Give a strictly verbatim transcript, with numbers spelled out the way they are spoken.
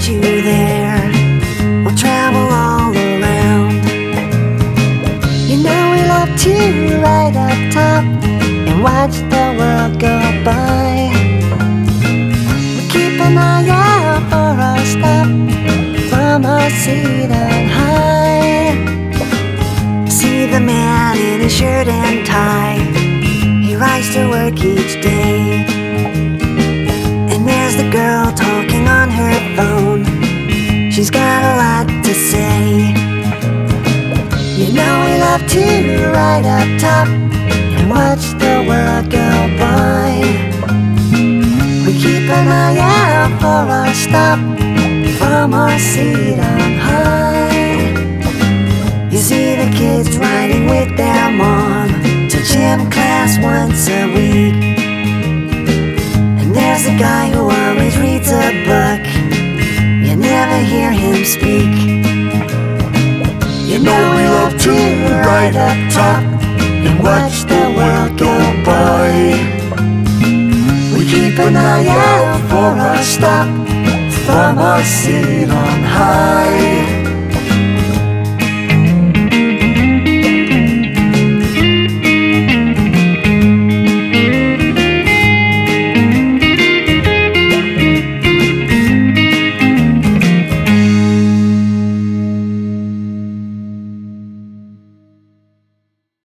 meet you there. We'll travel all around. You know we love to ride up top and watch the world go by. We keep an eye out for our stop from our seat on high. See the man in his shirt and tie. He rides to work each day. And there's the girl talking on her phone. She's got a lot to say. You know we love to ride up top and watch the world go by. We keep an eye out for our stop from our seat on high. You see the kids riding with their mom to gym class once a week. And there's a guy who always reads a book. You never hear him speak. You know we love to ride up top and watch the world go by. We keep an eye out for our stop from our seat on high.